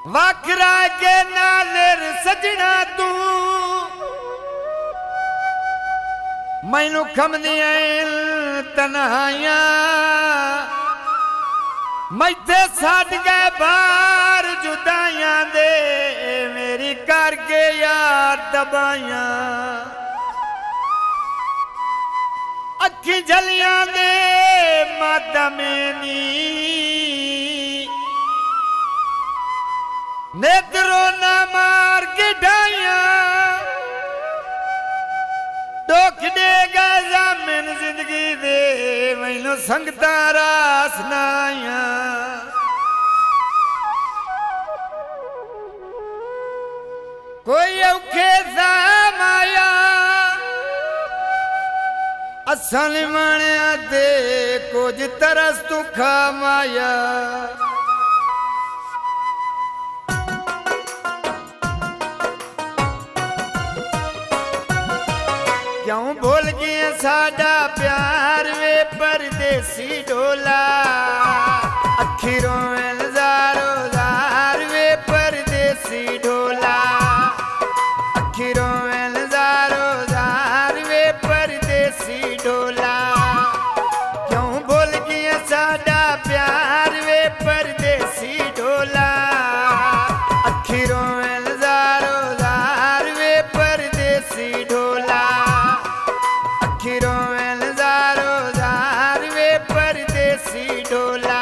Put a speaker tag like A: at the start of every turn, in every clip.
A: वाखरा के नालेर सजना तू मैनू खमदियां तन्हाइयां मैथे छड्ड गए बार जुदाइयां दे मेरी करके यार दबाइयां अखी झलियां दे मातमेनी नेत्रों ना मार के ढाइया दुख देगा जामिन जिंदगी दे मैनू संगता रास नाइया कोई औखे माया असल माणिया दे कुछ तरस तू खा माया क्यों भूल गए साडा प्यार वे परदेसी ढोला अखिरों में नजारो जार वे परदेसी ढोला अखिरों में नजारो जार वे परदेसी ढोला क्यों भूल गए साडा प्यार वे परदेसी ढोला अखिरों में नजारो जार वे परदेसी ढोला अखिरों में नजारो जार वे परदेसी ढोला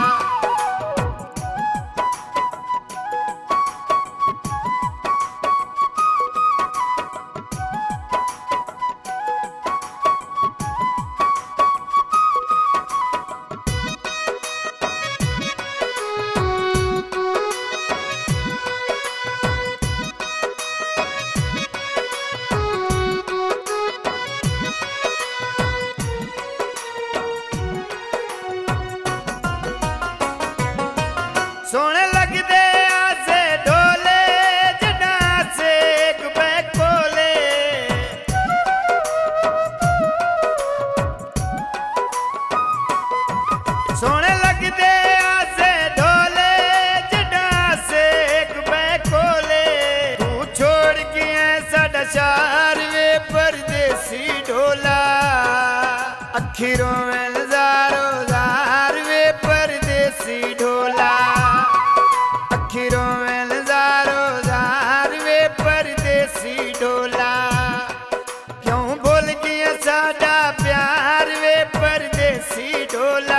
A: सोने लगदे आसे ढोले जड़ा से एक बैकोले सोने लगदे आसे ढोले जड़ा से एक बैकोले तू छोड़ के साडा शार वे परदेसी ढोला अखिरों में नजारो जार वे परदेसी ढोला अखिरों में नजारो जार वे परदेसी ढोला क्यों भूल गया साडा प्यार वे परदेसी ढोला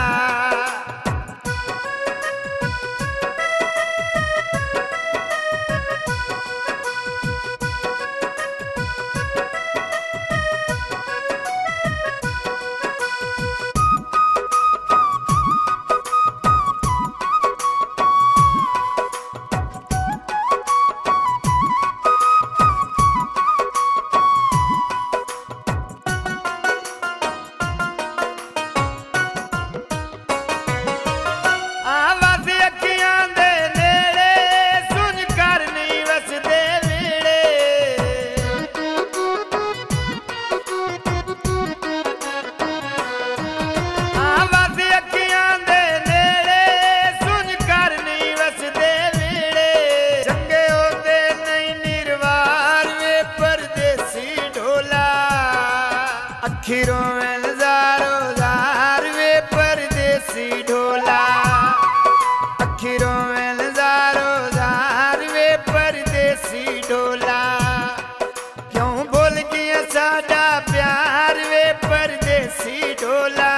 A: अखिरों में नजारो जार वे परदेसी ढोला अखिरों में नजारो जार वे परदेसी ढोला क्यों भूल गया साडा प्यार वे परदेसी ढोला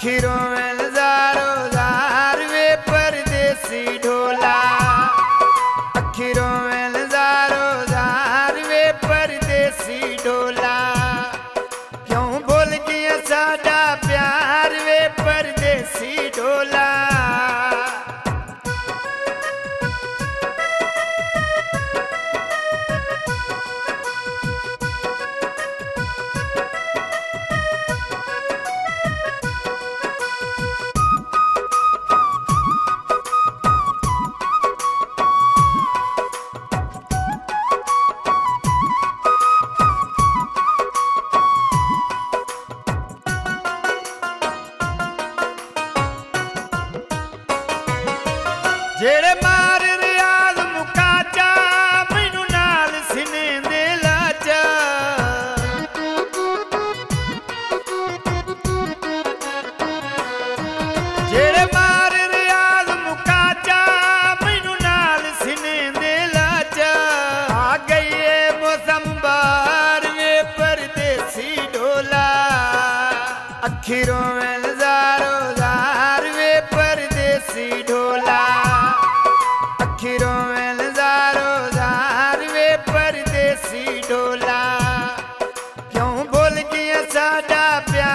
A: अखिरों में ज़ारो ज़ार वे परदेसी ढोला अखिरों में ज़ारो ज़ार वे परदेसी ढोला क्यों भूल गया साडा प्यार वे परदेसी ढोला जेड़े मार रियाज मुकाचा मैनू नाल सिने दे लाचा जेड़े मार रियाज मुकाचा मैनू नाल सिने दे लाचा आ गई है मौसम बार वे परदेसी ढोला अखिरों में ज़ारो ज़ार वे परदेसी ढोला अखिरों में ज़ारो ज़ार वे परदेसी ढोला क्यों भूल गया साडा प्यार